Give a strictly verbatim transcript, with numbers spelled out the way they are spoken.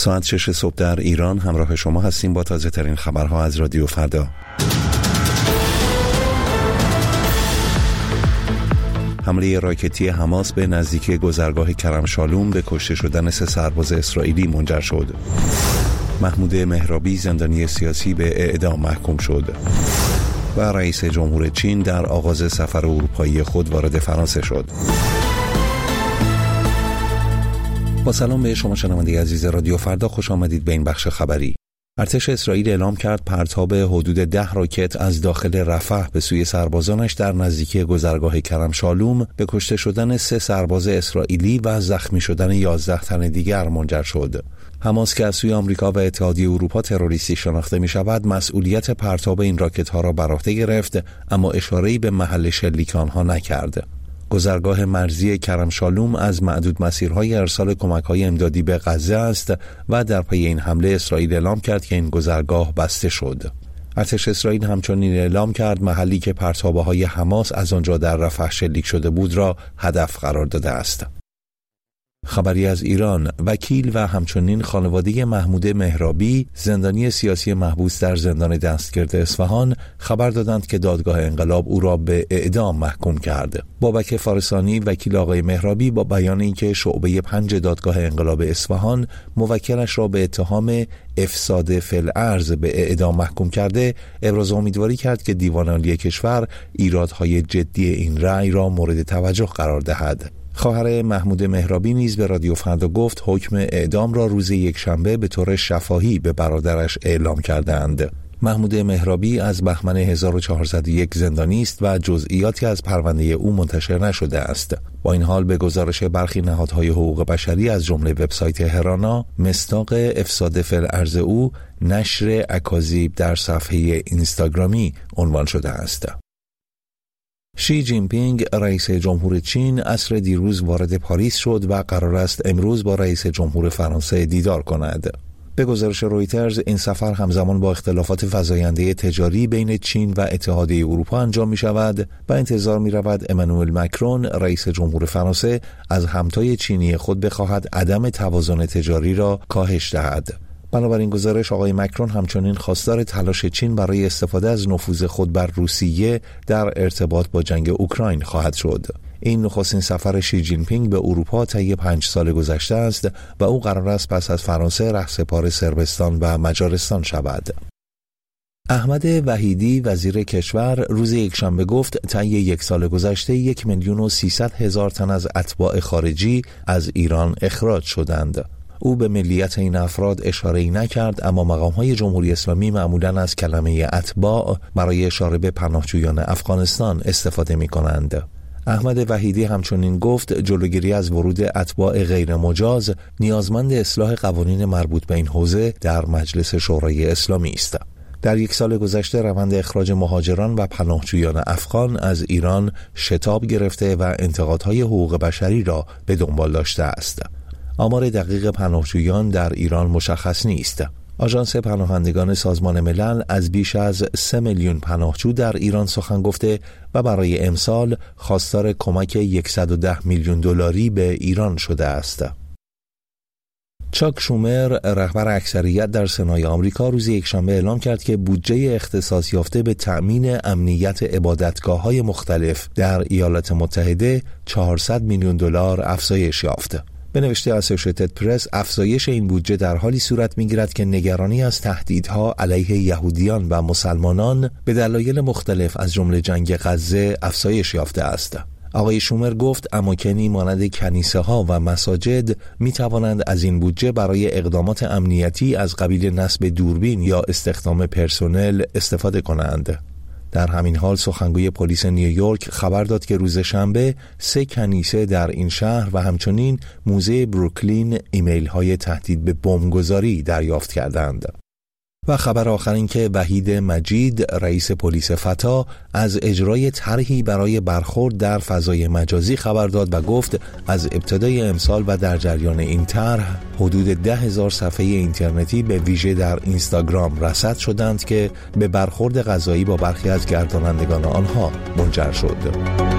ساعت شش صبح در ایران همراه شما هستیم با تازه ترین خبرها از رادیو فردا. حمله راکتی حماس به نزدیکی گذرگاه کرم شالوم به کشته شدن سه سرباز اسرائیلی منجر شد. محمود مهرابی زندانی سیاسی به اعدام محکوم شد. و رئیس جمهور چین در آغاز سفر اروپایی خود وارد فرانسه شد. با سلام به شما شنونده عزیز رادیو فردا، خوش آمدید به این بخش خبری. ارتش اسرائیل اعلام کرد پرتاب حدود ده راکت از داخل رفح به سوی سربازانش در نزدیکی گذرگاه کرم شالوم به کشته شدن سه سرباز اسرائیلی و زخمی شدن یازده تن دیگر منجر شد. حماس که از سوی آمریکا و اتحادیه اروپا تروریستی شناخته می شود، مسئولیت پرتاب این راکت ها را بر عهده گرفت، اما اشاره‌ای به محل شلیک آنها نکرد. گذرگاه مرزی کرم شالوم از معدود مسیرهای ارسال کمک‌های امدادی به غزه است و در پی این حمله اسرائیل اعلام کرد که این گذرگاه بسته شد. ارتش اسرائیل همچنین اعلام کرد محلی که پرتابه‌های حماس از آنجا در رفح شلیک شده بود را هدف قرار داده است. خبری از ایران: وکیل و همچنین خانواده محمود مهرابی زندانی سیاسی محبوس در زندان دستگرد اصفهان خبر دادند که دادگاه انقلاب او را به اعدام محکوم کرد. بابک فارسانی وکیل آقای مهرابی با بیان اینکه شعبه پنج دادگاه انقلاب اصفهان موکلش را به اتهام افساد فی الارض به اعدام محکوم کرده، ابراز امیدواری کرد که دیوان عالی کشور ایرادهای جدی این رأی را مورد توجه قرار دهد. خواهر محمود مهرابی نیز به رادیو فردا گفت حکم اعدام را روز یکشنبه به طور شفاهی به برادرش اعلام کردند. محمود مهرابی از بهمن هزار و چهارصد و یک زندانی است و جزئیاتی از پرونده او منتشر نشده است. با این حال به گزارش برخی نهادهای حقوق بشری از جمله وبسایت هرانا، مصداق افساد فی الارض او نشر اکاذیب در صفحه اینستاگرامی عنوان شده است. شی جین پینگ رئیس جمهور چین عصر دیروز وارد پاریس شد و قرار است امروز با رئیس جمهور فرانسه دیدار کند. به گزارش رویترز این سفر همزمان با اختلافات فزاینده تجاری بین چین و اتحادیه اروپا انجام می شود و انتظار می رود امانوئل مکرون رئیس جمهور فرانسه از همتای چینی خود بخواهد عدم توازن تجاری را کاهش دهد. بنابراین گزارش آقای مکرون همچنین خواستار تلاش چین برای استفاده از نفوذ خود بر روسیه در ارتباط با جنگ اوکراین خواهد شد. این نخستین سفر شی جین پینگ به اروپا طی پنج سال گذشته است و او قرار است پس از فرانسه رهسپار صربستان و مجارستان شود. احمد وحیدی وزیر کشور روز یکشنبه گفت طی یک سال گذشته یک میلیون و سیصد هزار تن از اتباع خارجی از ایران اخراج شدند. او به ملیت این افراد اشاره‌ای نکرد، اما مقام‌های جمهوری اسلامی معمولاً از کلمه اتباع برای اشاره به پناهجویان افغانستان استفاده می‌کنند. احمد وحیدی همچنین گفت جلوگیری از ورود اتباع غیر مجاز نیازمند اصلاح قوانین مربوط به این حوزه در مجلس شورای اسلامی است. در یک سال گذشته روند اخراج مهاجران و پناهجویان افغان از ایران شتاب گرفته و انتقادهای حقوق بشری را به دنبال داشته است. آمار دقیق پناهجویان در ایران مشخص نیست. آژانس پناهندگان سازمان ملل از بیش از سه میلیون پناهجو در ایران سخن گفته و برای امسال خواستار کمک صد و ده میلیون دلاری به ایران شده است. چاک شومر رهبر اکثریت در سنای آمریکا روز یکشنبه اعلام کرد که بودجه اختصاص یافته به تأمین امنیت عبادتگاه‌های مختلف در ایالات متحده چهارصد میلیون دلار افزایش یافت. به نوشته اسوشیتد پرس، افزایش این بودجه در حالی صورت می‌گیرد که نگرانی از تهدیدها علیه یهودیان و مسلمانان به دلایل مختلف از جمله جنگ غزه افزایش یافته است. آقای شومر گفت اماکنی مانند کنیسه‌ها و مساجد می‌توانند از این بودجه برای اقدامات امنیتی از قبیل نصب دوربین یا استخدام پرسنل استفاده کنند. در همین حال سخنگوی پلیس نیویورک خبر داد که روز شنبه سه کنیسه در این شهر و همچنین موزه بروکلین ایمیل های تهدید به بمبگذاری دریافت کردند. و خبر آخر این که وحید مجید رئیس پلیس فتا از اجرای طرحی برای برخورد در فضای مجازی خبر داد و گفت از ابتدای امسال و در جریان این طرح حدود ده هزار صفحه اینترنتی به ویژه در اینستاگرام رصد شدند که به برخورد قضایی با برخی از گردانندگان آنها منجر شد.